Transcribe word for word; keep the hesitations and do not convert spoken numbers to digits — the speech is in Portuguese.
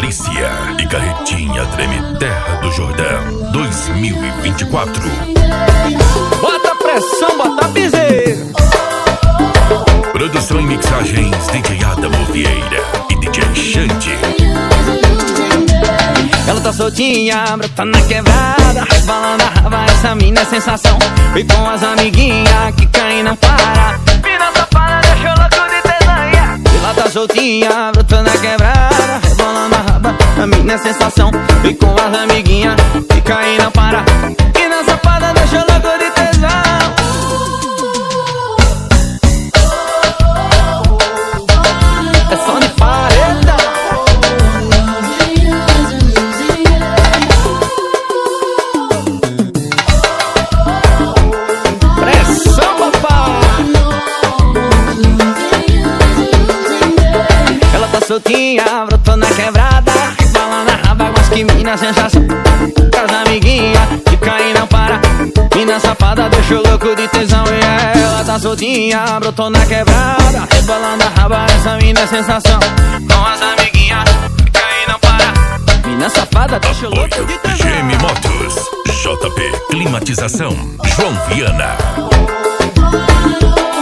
Malícia e Carretinha Treme Terra do Jordão dois mil e vinte e quatro. Bota pressão, bota piseiro. Produção e mixagens D J Adamo Vieira e D J Xande. Ela tá soltinha, brota na quebrada, rebolando a raba, essa mina é sensação. E com as amiguinhas que caem na para. Mina safada, deixou louco de tesanha. Ela tá soltinha, brota na quebrada, rebolando a raba, a mina é sensação. E com as amiguinhas que caem na para. Mina safada, deixou louco de tesão. É som de parede. Soltinha, brotou na quebrada, rebolando a raba, mas que mina sensação. Com as amiguinhas que caem não para. Mina safada, deixou louco de tesão. E ela tá soltinha, brotou na quebrada, rebolando a raba, essa mina é sensação. Com as amiguinhas que caem não para. Mina safada, deixou louco de tesão. G M Motos, J P Climatização, João Viana.